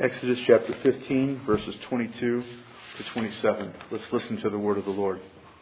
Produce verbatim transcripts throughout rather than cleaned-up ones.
Exodus chapter fifteen, verses twenty-two to twenty-seven. Let's listen to the word of the Lord.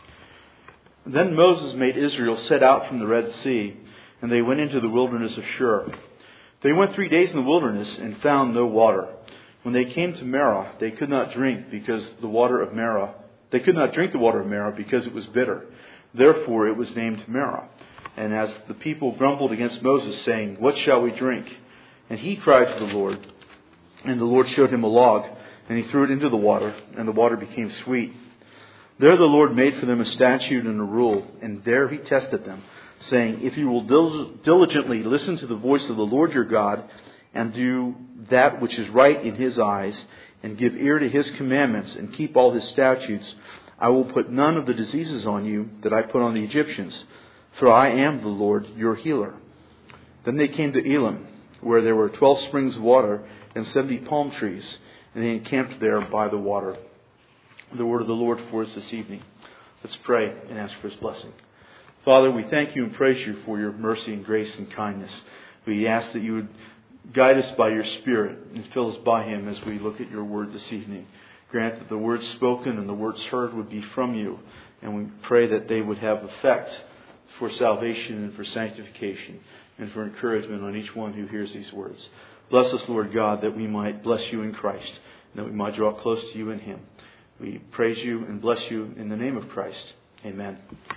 Then Moses made Israel set out from the Red Sea, and they went into the wilderness of Shur. They went three days in the wilderness and found no water. When they came to Marah, they could not drink because the water of Marah, they could not drink the water of Marah because it was bitter. Therefore it was named Marah. And as the people grumbled against Moses, saying, "What shall we drink?" And he cried to the Lord, and the Lord showed him a log, and he threw it into the water, and the water became sweet. There the Lord made for them a statute and a rule, and there he tested them, saying, "If you will dil- diligently listen to the voice of the Lord your God, and do that which is right in his eyes, and give ear to his commandments, and keep all his statutes, I will put none of the diseases on you that I put on the Egyptians, for I am the Lord your healer." Then they came to Elim, where there were twelve springs of water and seventy palm trees, and they encamped there by the water. The word of the Lord for us this evening. Let's pray and ask for his blessing. Father, we thank you and praise you for your mercy and grace and kindness. We ask that you would guide us by your Spirit and fill us by him as we look at your word this evening. Grant that the words spoken and the words heard would be from you, and we pray that they would have effect for salvation and for sanctification and for encouragement on each one who hears these words. Bless us, Lord God, that we might bless you in Christ, and that we might draw close to you in him. We praise you and bless you in the name of Christ. Amen.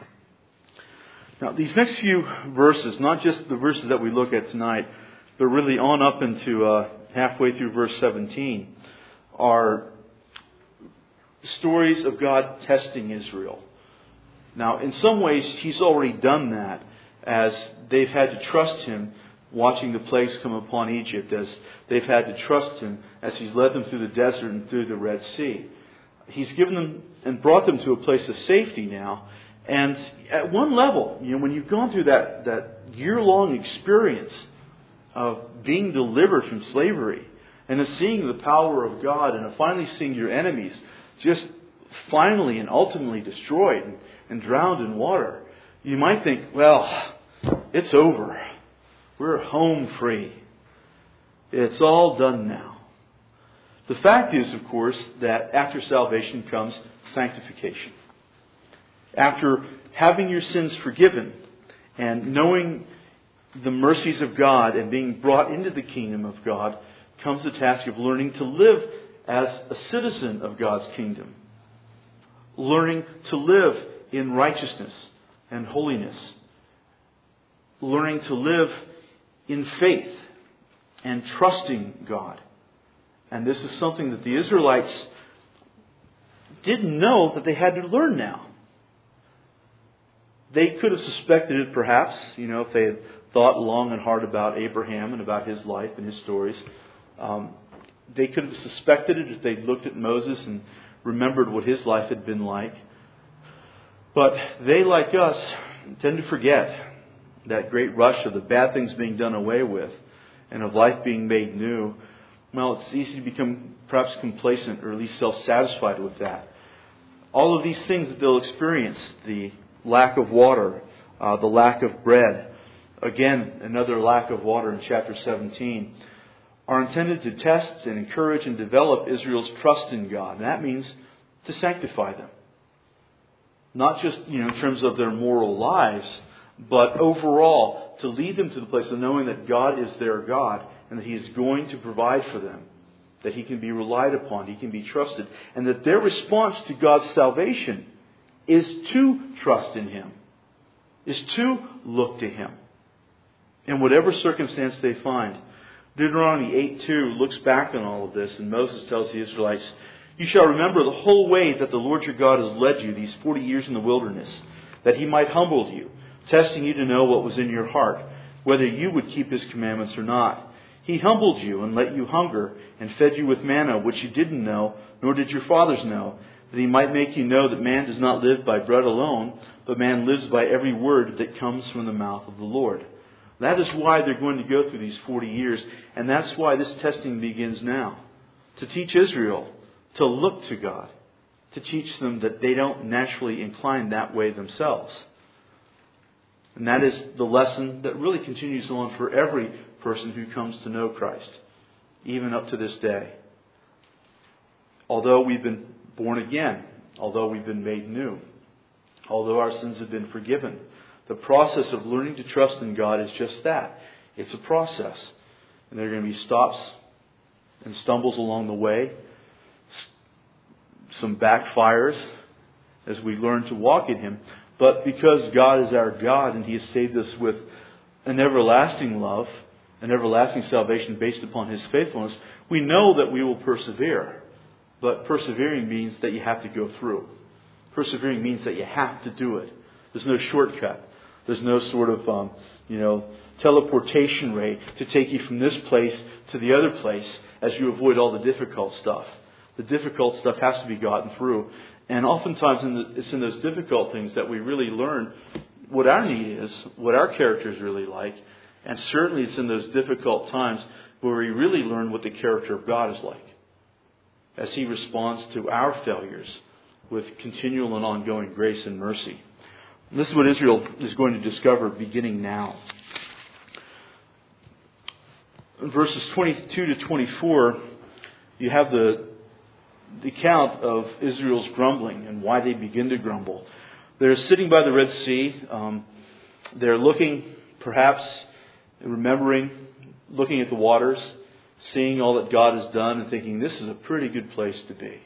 Now, these next few verses, not just the verses that we look at tonight, but really on up into uh, halfway through verse seventeen, are stories of God testing Israel. Now, in some ways, he's already done that as they've had to trust him watching the plagues come upon Egypt, as they've had to trust him as he's led them through the desert and through the Red Sea. He's given them and brought them to a place of safety now. And at one level, you know, when you've gone through that, that year-long experience of being delivered from slavery and of seeing the power of God and of finally seeing your enemies just finally and ultimately destroyed and, and drowned in water, you might think, well, it's over. We're home free. It's all done now. The fact is, of course, that after salvation comes sanctification. After having your sins forgiven and knowing the mercies of God and being brought into the kingdom of God, comes the task of learning to live as a citizen of God's kingdom. Learning to live in righteousness and holiness. Learning to live in faith and trusting God. And this is something that the Israelites didn't know that they had to learn now. They could have suspected it perhaps, you know, if they had thought long and hard about Abraham and about his life and his stories. Um, they could have suspected it if they'd looked at Moses and remembered what his life had been like. But they, like us, tend to forget that great rush of the bad things being done away with and of life being made new. Well, it's easy to become perhaps complacent or at least self-satisfied with that. All of these things that they'll experience, the lack of water, uh, the lack of bread, again, another lack of water in chapter seventeen, are intended to test and encourage and develop Israel's trust in God. And that means to sanctify them. Not just, you know, in terms of their moral lives, but overall to lead them to the place of knowing that God is their God and that he is going to provide for them, that he can be relied upon, he can be trusted, and that their response to God's salvation is to trust in him, is to look to him in whatever circumstance they find. Deuteronomy eight two looks back on all of this, and Moses tells the Israelites, "You shall remember the whole way that the Lord your God has led you these forty years in the wilderness, that he might humble you, testing you to know what was in your heart, whether you would keep his commandments or not. He humbled you and let you hunger and fed you with manna, which you didn't know, nor did your fathers know, that he might make you know that man does not live by bread alone, but man lives by every word that comes from the mouth of the Lord." That is why they're going to go through these forty years, and that's why this testing begins now. To teach Israel to look to God, to teach them that they don't naturally incline that way themselves. And that is the lesson that really continues on for every person who comes to know Christ, even up to this day. Although we've been born again, although we've been made new, although our sins have been forgiven, the process of learning to trust in God is just that. It's a process. And there are going to be stops and stumbles along the way, some backfires as we learn to walk in Him. But because God is our God and He has saved us with an everlasting love, an everlasting salvation based upon His faithfulness, we know that we will persevere. But persevering means that you have to go through. Persevering means that you have to do it. There's no shortcut. There's no sort of, um, you know, teleportation ray to take you from this place to the other place as you avoid all the difficult stuff. The difficult stuff has to be gotten through. And oftentimes in the, it's in those difficult things that we really learn what our need is, what our character is really like. And certainly it's in those difficult times where we really learn what the character of God is like, as He responds to our failures with continual and ongoing grace and mercy. And this is what Israel is going to discover beginning now. In verses twenty-two to twenty-four, you have the, the account of Israel's grumbling and why they begin to grumble. They're sitting by the Red Sea. Um, they're looking, perhaps remembering, looking at the waters, seeing all that God has done and thinking, this is a pretty good place to be.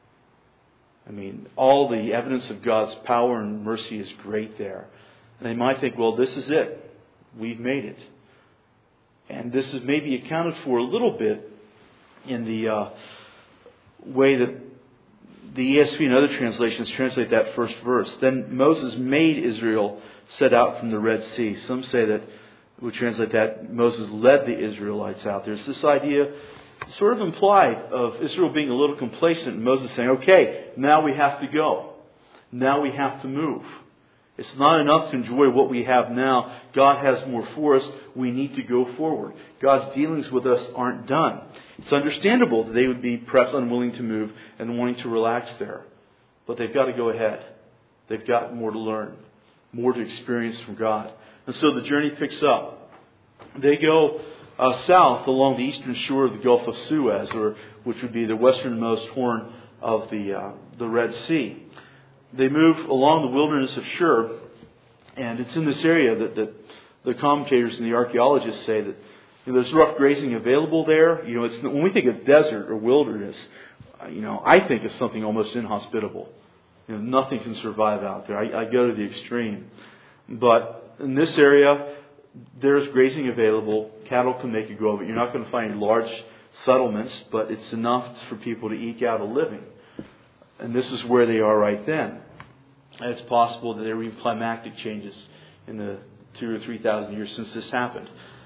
I mean, all the evidence of God's power and mercy is great there. And they might think, well, this is it. We've made it. And this is maybe accounted for a little bit in the uh, way that the E S V and other translations translate that first verse. Then Moses made Israel set out from the Red Sea. Some say that we translate that Moses led the Israelites out. There's this idea sort of implied of Israel being a little complacent and Moses saying, okay, now we have to go. Now we have to move. It's not enough to enjoy what we have now. God has more for us. We need to go forward. God's dealings with us aren't done. It's understandable that they would be perhaps unwilling to move and wanting to relax there. But they've got to go ahead. They've got more to learn, more to experience from God. And so the journey picks up. They go uh, south along the eastern shore of the Gulf of Suez, or which would be the westernmost horn of the uh, the Red Sea. They move along the wilderness of Shur, and it's in this area that, that the commentators and the archaeologists say that you know, there's rough grazing available there. You know, it's when we think of desert or wilderness, uh, you know, I think of something almost inhospitable. You know, nothing can survive out there. I, I go to the extreme, but in this area, there's grazing available. Cattle can make a go of it. You're not going to find large settlements, but it's enough for people to eke out a living. And this is where they are right then. And it's possible that there were even climatic changes in the two or three thousand years since this happened.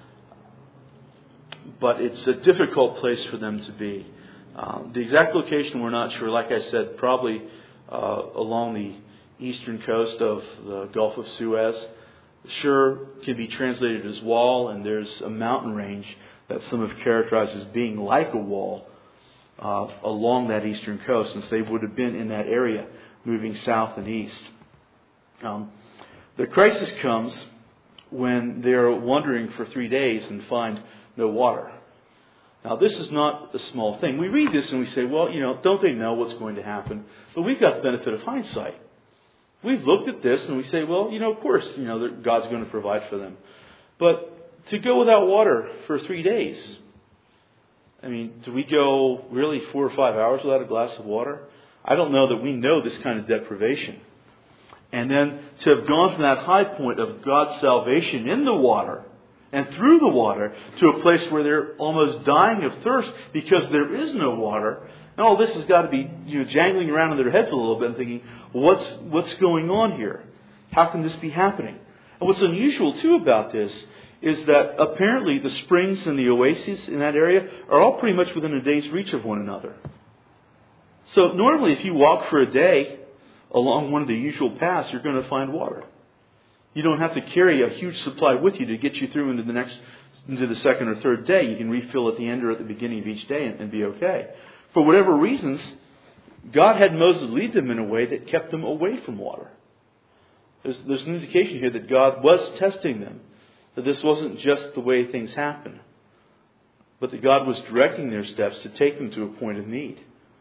But it's a difficult place for them to be. Uh, the exact location we're not sure. Like I said, probably uh, along the eastern coast of the Gulf of Suez. Shur can be translated as wall, and there's a mountain range that some have characterized as being like a wall uh, along that eastern coast, since they would have been in that area moving south and east. Um, the crisis comes when they're wandering for three days and find no water. Now, this is not a small thing. We read this and we say, well, you know, don't they know what's going to happen? But we've got the benefit of hindsight. We've looked at this and we say, well, you know, of course, you know, God's going to provide for them. But to go without water for three days, I mean, do we go really four or five hours without a glass of water? I don't know that we know this kind of deprivation. And then to have gone from that high point of God's salvation in the water and through the water to a place where they're almost dying of thirst because there is no water. And all this has got to be, you know, jangling around in their heads a little bit and thinking, what's what's going on here? How can this be happening? And what's unusual too about this is that apparently the springs and the oases in that area are all pretty much within a day's reach of one another. So normally if you walk for a day along one of the usual paths, you're going to find water. You don't have to carry a huge supply with you to get you through into the next, into the second or third day. You can refill at the end or at the beginning of each day and, and be okay. For whatever reasons, God had Moses lead them in a way that kept them away from water. There's, there's an indication here that God was testing them. That this wasn't just the way things happen. But that God was directing their steps to take them to a point of need.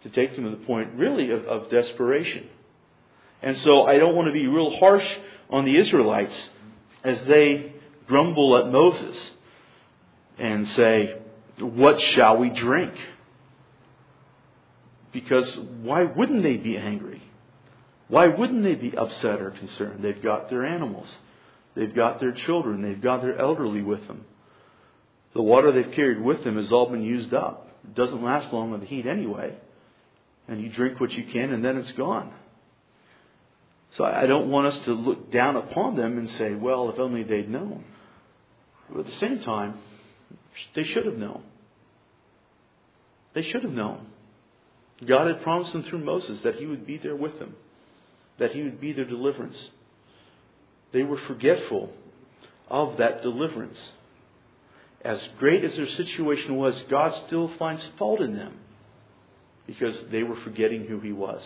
to take them to the point really of, of desperation. And so I don't want to be real harsh on the Israelites as they grumble at Moses and say, what shall we drink? Because why wouldn't they be angry? Why wouldn't they be upset or concerned? They've got their animals. They've got their children. They've got their elderly with them. The water they've carried with them has all been used up. It doesn't last long in the heat anyway. And you drink what you can and then it's gone. So I don't want us to look down upon them and say, well, if only they'd known. But at the same time, they should have known. They should have known. God had promised them through Moses that He would be there with them. That He would be their deliverance. They were forgetful of that deliverance. As great as their situation was, God still finds fault in them. Because they were forgetting who He was.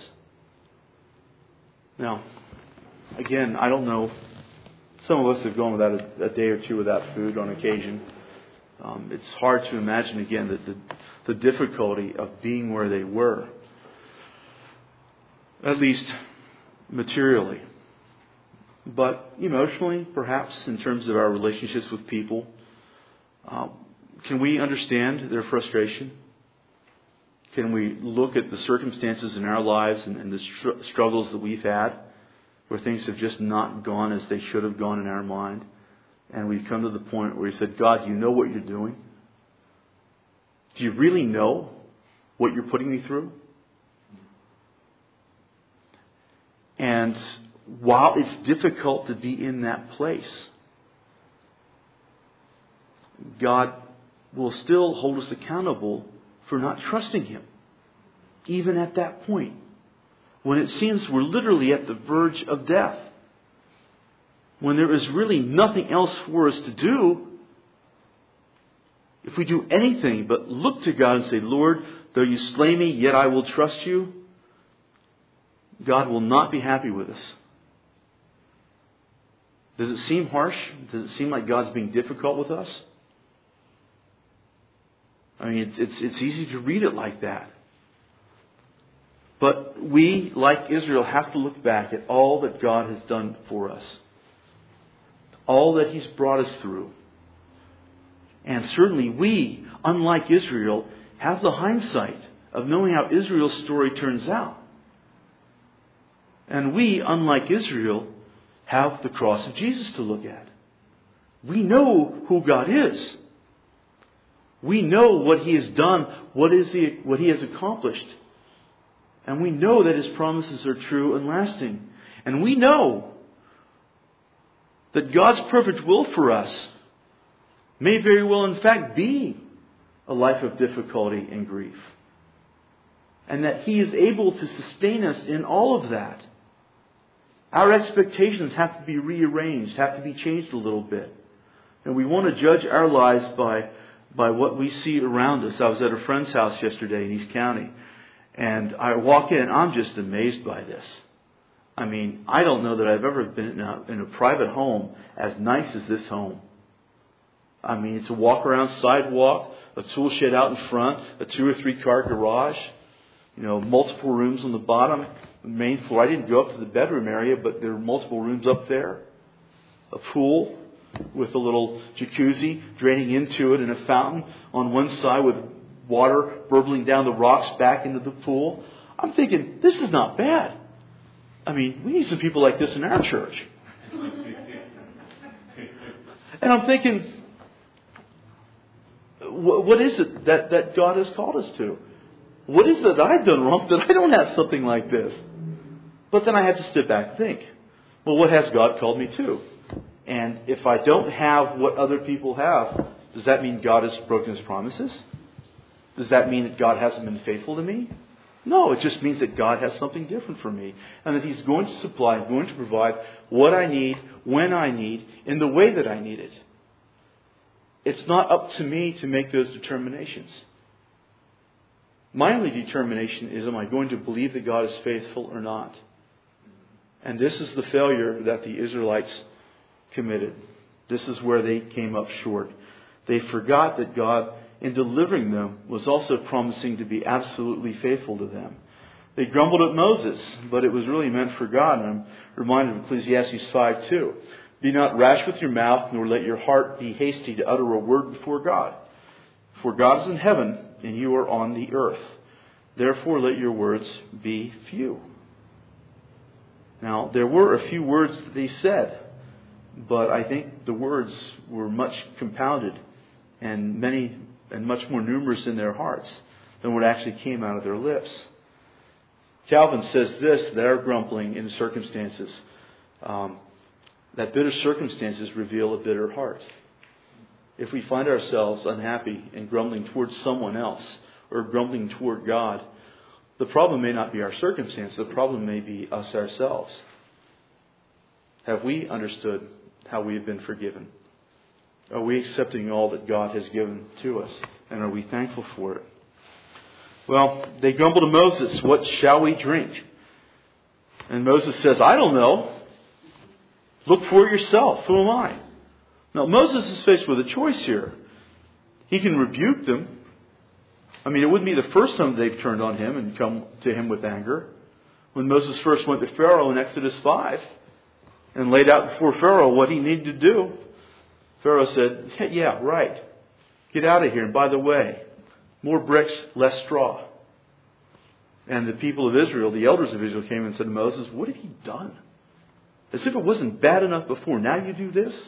Now, again, I don't know. Some of us have gone without a, a day or two without food on occasion. Um, it's hard to imagine, again, that the, the difficulty of being where they were. At least materially. But emotionally, perhaps, in terms of our relationships with people, uh, can we understand their frustration? Can we look at the circumstances in our lives and, and the str- struggles that we've had where things have just not gone as they should have gone in our mind? And we've come to the point where we said, God, you know what you're doing? Do you really know what you're putting me through? And while it's difficult to be in that place, God will still hold us accountable for not trusting Him. Even at that point. When it seems we're literally at the verge of death. When there is really nothing else for us to do. If we do anything but look to God and say, Lord, though you slay me, yet I will trust you. God will not be happy with us. Does it seem harsh? Does it seem like God's being difficult with us? I mean, it's, it's, it's easy to read it like that. But we, like Israel, have to look back at all that God has done for us. All that He's brought us through. And certainly we, unlike Israel, have the hindsight of knowing how Israel's story turns out. And we, unlike Israel, have the cross of Jesus to look at. We know who God is. We know what He has done, what is he, what He has accomplished. And we know that His promises are true and lasting. And we know that God's perfect will for us may very well in fact be a life of difficulty and grief. And that He is able to sustain us in all of that. Our expectations have to be rearranged, have to be changed a little bit. And we want to judge our lives by, by what we see around us. I was at a friend's house yesterday in East County. And I walk in and I'm just amazed by this. I mean, I don't know that I've ever been in a, in a private home as nice as this home. I mean, it's a walk around sidewalk, a tool shed out in front, a two or three car garage, you know, multiple rooms on the bottom, the main floor. I didn't go up to the bedroom area, but there are multiple rooms up there. A pool with a little jacuzzi draining into it and a fountain on one side with water burbling down the rocks back into the pool. I'm thinking, this is not bad. I mean, we need some people like this in our church. And I'm thinking, what is it that, that God has called us to? What is it that I've done wrong that I don't have something like this? But then I have to step back and think, well, what has God called me to? And if I don't have what other people have, does that mean God has broken His promises? Does that mean that God hasn't been faithful to me? No, it just means that God has something different for me. And that He's going to supply, going to provide what I need, when I need, in the way that I need it. It's not up to me to make those determinations. My only determination is, am I going to believe that God is faithful or not? And this is the failure that the Israelites committed. This is where they came up short. They forgot that God in delivering them was also promising to be absolutely faithful to them. They grumbled at Moses, but it was really meant for God. And I'm reminded of Ecclesiastes five two. Be not rash with your mouth, nor let your heart be hasty to utter a word before God. For God is in heaven, and you are on the earth. Therefore let your words be few. Now, there were a few words that they said, but I think the words were much compounded and many and much more numerous in their hearts than what actually came out of their lips. Calvin says this, that our grumbling in circumstances, um, that bitter circumstances reveal a bitter heart. If we find ourselves unhappy and grumbling towards someone else or grumbling toward God, the problem may not be our circumstance. The problem may be us ourselves. Have we understood how we have been forgiven? Are we accepting all that God has given to us? And are we thankful for it? Well, they grumbled to Moses, what shall we drink? And Moses says, I don't know. Look for it yourself. Who am I? Now, Moses is faced with a choice here. He can rebuke them. I mean, it wouldn't be the first time they've turned on him and come to him with anger. When Moses first went to Pharaoh in Exodus five and laid out before Pharaoh what he needed to do, Pharaoh said, yeah, right. Get out of here. And by the way, more bricks, less straw. And the people of Israel, the elders of Israel, came and said to Moses, what have you done? As if it wasn't bad enough before. Now you do this?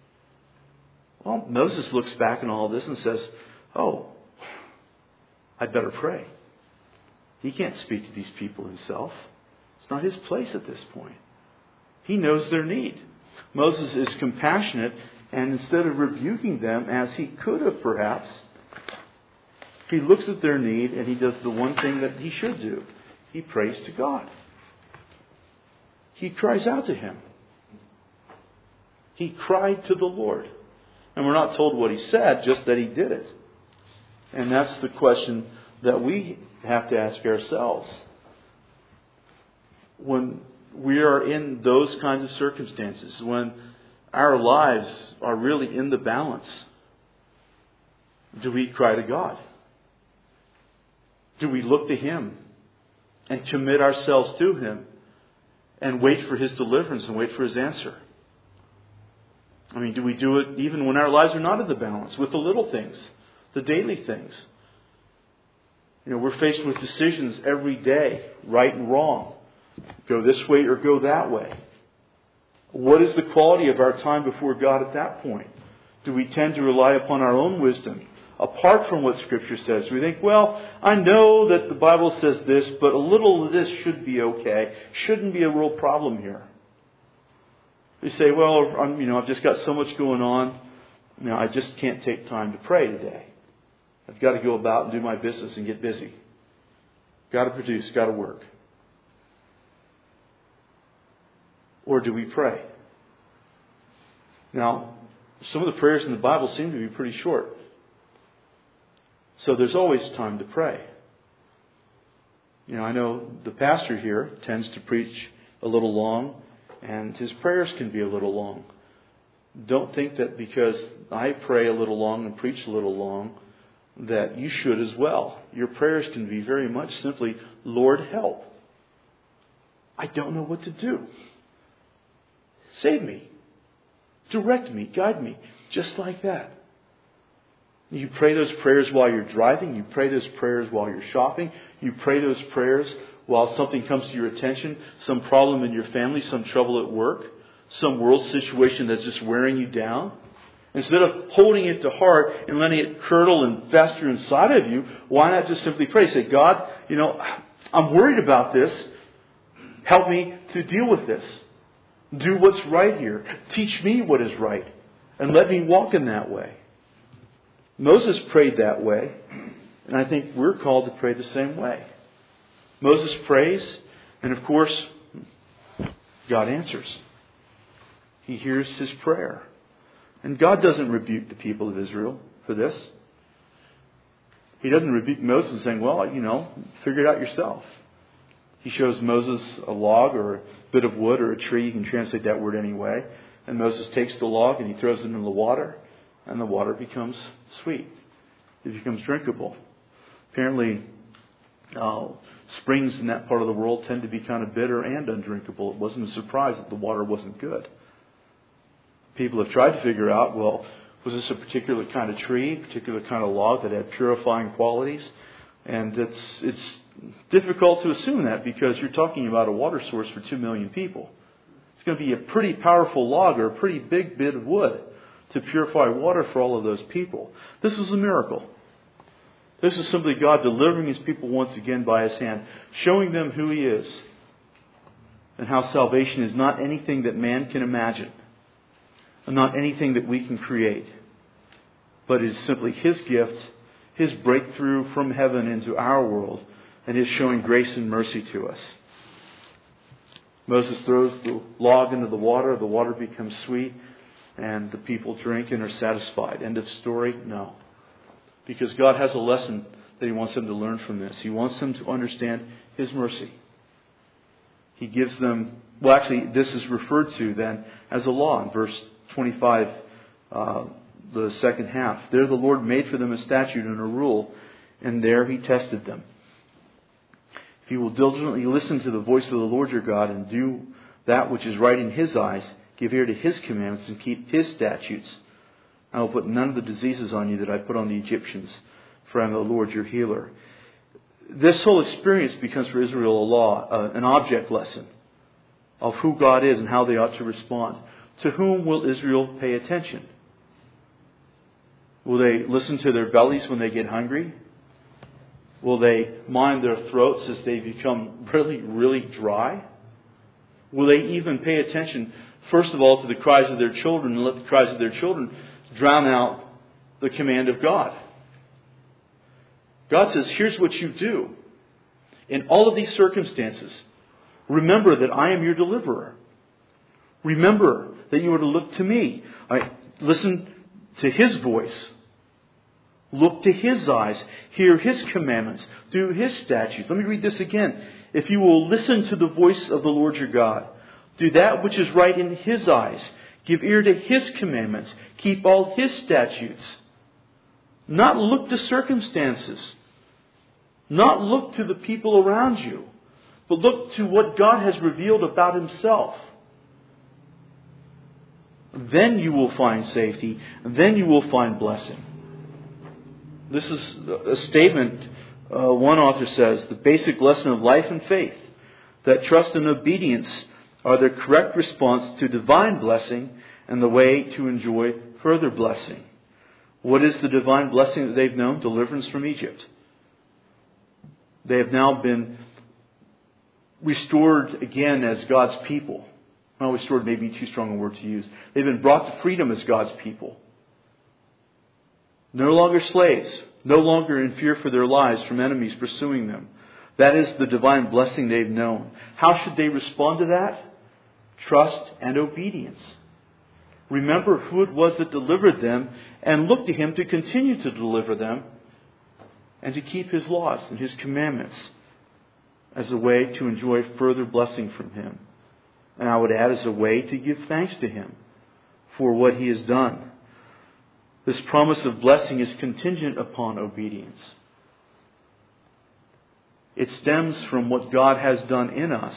Well, Moses looks back on all this and says, oh, I'd better pray. He can't speak to these people himself. It's not his place at this point. He knows their need. Moses is compassionate, and instead of rebuking them as he could have perhaps, he looks at their need and he does the one thing that he should do. He prays to God. He cries out to Him. He cried to the Lord. And we're not told what he said, just that he did it. And that's the question that we have to ask ourselves. When we are in those kinds of circumstances, when our lives are really in the balance, do we cry to God? Do we look to Him and commit ourselves to Him and wait for His deliverance and wait for His answer? I mean, do we do it even when our lives are not in the balance, with the little things, the daily things? You know, we're faced with decisions every day, right and wrong. Go this way or go that way. What is the quality of our time before God at that point? Do we tend to rely upon our own wisdom, apart from what Scripture says? We think, well, I know that the Bible says this, but a little of this should be okay. Shouldn't be a real problem here. We say, well, I'm, you know, I've just got so much going on. You know, I just can't take time to pray today. I've got to go about and do my business and get busy. Got to produce, got to work. Or do we pray? Now, some of the prayers in the Bible seem to be pretty short. So there's always time to pray. You know, I know the pastor here tends to preach a little long, and his prayers can be a little long. Don't think that because I pray a little long and preach a little long, that you should as well. Your prayers can be very much simply, Lord, help. I don't know what to do. Save me. Direct me. Guide me. Just like that. You pray those prayers while you're driving. You pray those prayers while you're shopping. You pray those prayers while something comes to your attention. Some problem in your family. Some trouble at work. Some world situation that's just wearing you down. Instead of holding it to heart and letting it curdle and fester inside of you, why not just simply pray? Say, God, you know, I'm worried about this. Help me to deal with this. Do what's right here. Teach me what is right. And let me walk in that way. Moses prayed that way. And I think we're called to pray the same way. Moses prays. And of course, God answers. He hears his prayer. And God doesn't rebuke the people of Israel for this. He doesn't rebuke Moses saying, well, you know, figure it out yourself. He shows Moses a log or a bit of wood or a tree. You can translate that word any way. And Moses takes the log and he throws it into the water. And the water becomes sweet. it becomes drinkable. Apparently, uh, springs in that part of the world tend to be kind of bitter and undrinkable. It wasn't a surprise that the water wasn't good. People have tried to figure out, well, was this a particular kind of tree, particular kind of log that had purifying qualities? And it's it's difficult to assume that because you're talking about a water source for two million people. It's going to be a pretty powerful log or a pretty big bit of wood to purify water for all of those people. This is a miracle. This is simply God delivering His people once again by His hand, showing them who He is and how salvation is not anything that man can imagine and not anything that we can create, but it is simply His gift, His breakthrough from heaven into our world, and His showing grace and mercy to us. Moses throws the log into the water, the water becomes sweet, and the people drink and are satisfied. End of story? No. Because God has a lesson that He wants them to learn from this. He wants them to understand His mercy. He gives them, well actually this is referred to then as a law in verse twenty-five, uh, the second half. There the Lord made for them a statute and a rule, and there He tested them. If you will diligently listen to the voice of the Lord your God and do that which is right in His eyes, give ear to His commandments and keep His statutes, I will put none of the diseases on you that I put on the Egyptians, for I am the Lord your healer. This whole experience becomes for Israel a law, uh, an object lesson of who God is and how they ought to respond. To whom will Israel pay attention? Will they listen to their bellies when they get hungry? Will they mind their throats as they become really, really dry? Will they even pay attention, first of all, to the cries of their children and let the cries of their children drown out the command of God? God says, here's what you do. In all of these circumstances, remember that I am your deliverer. Remember that you are to look to me. I, listen to His voice. Look to His eyes. Hear His commandments. Do His statutes. Let me read this again. If you will listen to the voice of the Lord your God, do that which is right in His eyes. Give ear to His commandments. Keep all His statutes. Not look to circumstances. Not look to the people around you. But look to what God has revealed about Himself. Then you will find safety. Then you will find blessing. This is a statement, uh, one author says, the basic lesson of life and faith, that trust and obedience are the correct response to divine blessing and the way to enjoy further blessing. What is the divine blessing that they've known? Deliverance from Egypt. They have now been restored again as God's people. Well, restored may be too strong a word to use. They've been brought to freedom as God's people. No longer slaves. No longer in fear for their lives from enemies pursuing them. That is the divine blessing they've known. How should they respond to that? Trust and obedience. Remember who it was that delivered them and look to Him to continue to deliver them and to keep His laws and His commandments as a way to enjoy further blessing from Him. And I would add, as a way to give thanks to Him for what He has done. This promise of blessing is contingent upon obedience. It stems from what God has done in us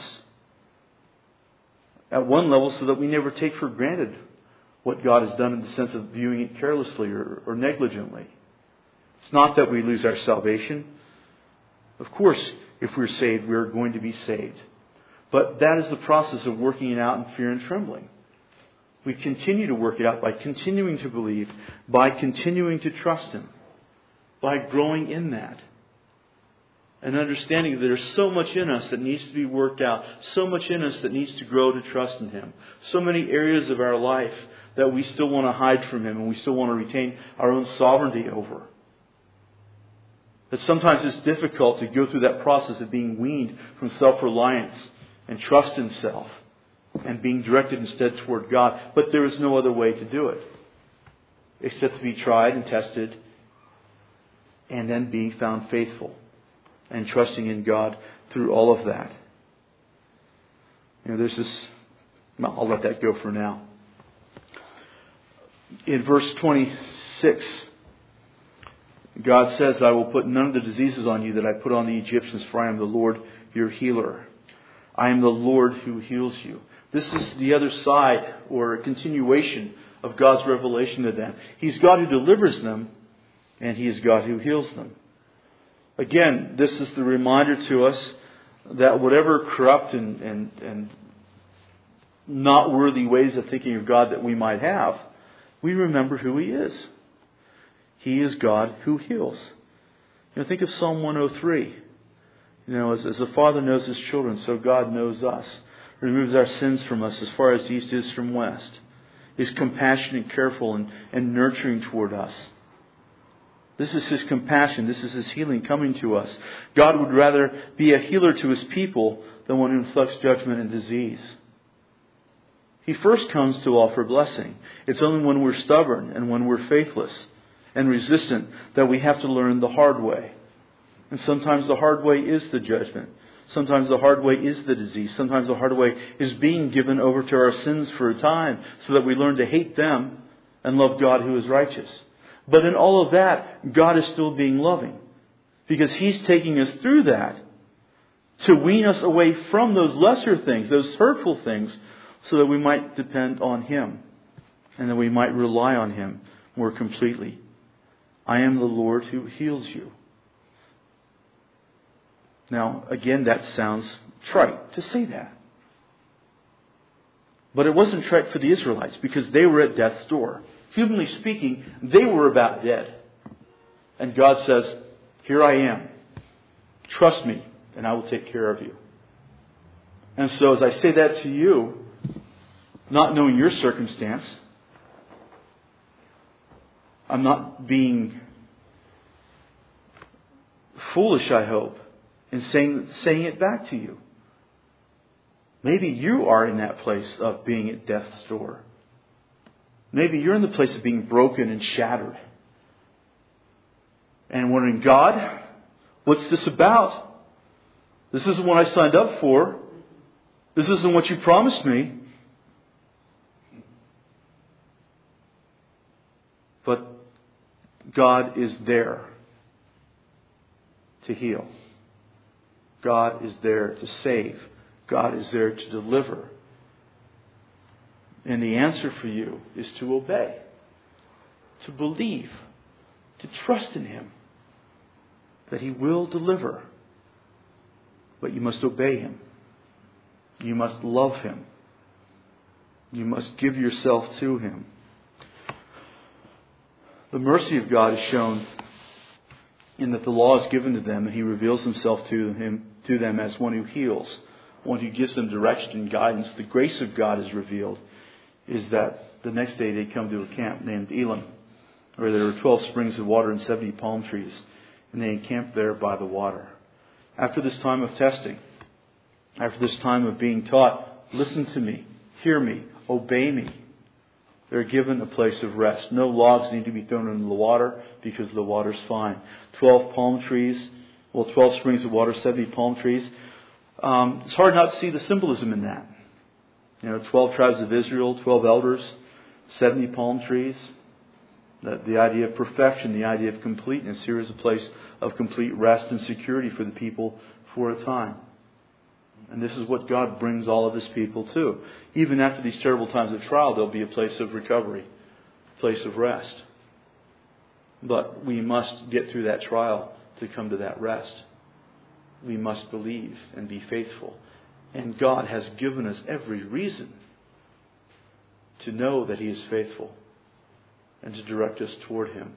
at one level, so that we never take for granted what God has done in the sense of viewing it carelessly or, or negligently. It's not that we lose our salvation. Of course, if we're saved, we're going to be saved. But that is the process of working it out in fear and trembling. We continue to work it out by continuing to believe, by continuing to trust Him, by growing in that. And understanding that there's so much in us that needs to be worked out, so much in us that needs to grow to trust in Him. So many areas of our life that we still want to hide from Him and we still want to retain our own sovereignty over. That sometimes it's difficult to go through that process of being weaned from self-reliance and trust in self and being directed instead toward God. But there is no other way to do it except to be tried and tested and then being found faithful and trusting in God through all of that. You know, there's this... Well, I'll let that go for now. In verse twenty-six, God says, I will put none of the diseases on you that I put on the Egyptians, for I am the Lord your healer. I am the Lord who heals you. This is the other side, or a continuation of God's revelation to them. He's God who delivers them, and He is God who heals them. Again, this is the reminder to us that whatever corrupt and, and, and not worthy ways of thinking of God that we might have, we remember who He is. He is God who heals. You know, think of Psalm one oh three. You know, as, as a father knows his children, so God knows us. Removes our sins from us as far as east is from west. Is compassionate, careful, and, and nurturing toward us. This is His compassion. This is His healing coming to us. God would rather be a healer to His people than one who inflicts judgment and disease. He first comes to offer blessing. It's only when we're stubborn and when we're faithless and resistant that we have to learn the hard way. And sometimes the hard way is the judgment. Sometimes the hard way is the disease. Sometimes the hard way is being given over to our sins for a time so that we learn to hate them and love God who is righteous. But in all of that, God is still being loving, because He's taking us through that to wean us away from those lesser things, those hurtful things, so that we might depend on Him and that we might rely on Him more completely. I am the Lord who heals you. Now, again, that sounds trite to say that. But it wasn't trite for the Israelites, because they were at death's door. Humanly speaking, they were about dead. And God says, here I am. Trust me, and I will take care of you. And so as I say that to you, not knowing your circumstance, I'm not being foolish, I hope, in saying, saying it back to you. Maybe you are in that place of being at death's door. Maybe you're in the place of being broken and shattered. And wondering, God, what's this about? This isn't what I signed up for. This isn't what you promised me. But God is there to heal. God is there to save. God is there to deliver. And the answer for you is to obey, to believe, to trust in Him, that He will deliver. But you must obey Him. You must love Him. You must give yourself to Him. The mercy of God is shown in that the law is given to them, and He reveals Himself to him to them as one who heals, one who gives them direction and guidance. The grace of God is revealed. Is that the next day they come to a camp named Elim, where there were twelve springs of water and seventy palm trees, and they encamped there by the water. After this time of testing, after this time of being taught, listen to me, hear me, obey me, they're given a place of rest. No logs need to be thrown into the water because the water's fine. Twelve palm trees, well, twelve springs of water, seventy palm trees. Um, it's hard not to see the symbolism in that. You know, twelve tribes of Israel, twelve elders, seventy palm trees. The, the idea of perfection, the idea of completeness. Here is a place of complete rest and security for the people for a time. And this is what God brings all of His people to. Even after these terrible times of trial, there'll be a place of recovery, a place of rest. But we must get through that trial to come to that rest. We must believe and be faithful. And God has given us every reason to know that He is faithful and to direct us toward Him.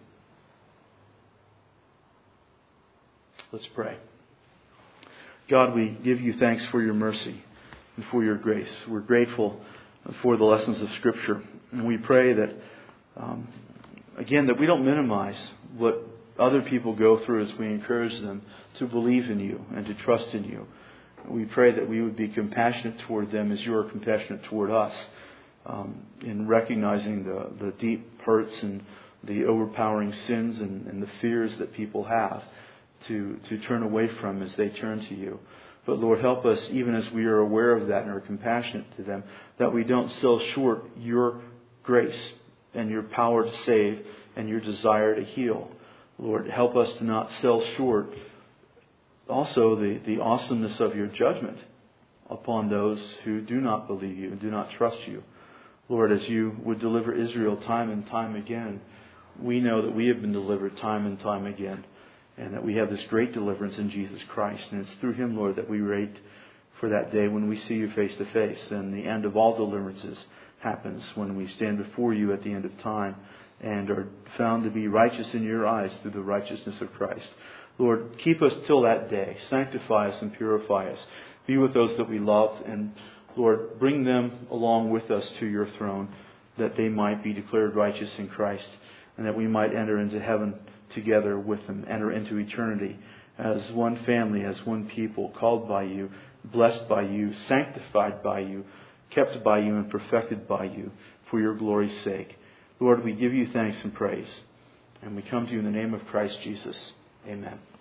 Let's pray. God, we give You thanks for Your mercy and for Your grace. We're grateful for the lessons of Scripture. And we pray that, um, again, that we don't minimize what other people go through as we encourage them to believe in You and to trust in You. We pray that we would be compassionate toward them as You are compassionate toward us, um, in recognizing the, the deep hurts and the overpowering sins and, and the fears that people have to, to turn away from as they turn to You. But Lord, help us, even as we are aware of that and are compassionate to them, that we don't sell short Your grace and Your power to save and Your desire to heal. Lord, help us to not sell short also the, the awesomeness of your judgment upon those who do not believe you and do not trust you. Lord, as you would deliver Israel time and time again, we know that we have been delivered time and time again, and that we have this great deliverance in Jesus Christ. And it's through Him, Lord, that we wait for that day when we see you face to face, and the end of all deliverances happens when we stand before you at the end of time and are found to be righteous in your eyes through the righteousness of Christ. Lord, keep us till that day. Sanctify us and purify us. Be with those that we love, and Lord, bring them along with us to your throne, that they might be declared righteous in Christ, and that we might enter into heaven together with them, enter into eternity as one family, as one people, called by you, blessed by you, sanctified by you, kept by you, and perfected by you for your glory's sake. Lord, we give you thanks and praise, and we come to you in the name of Christ Jesus. Amen.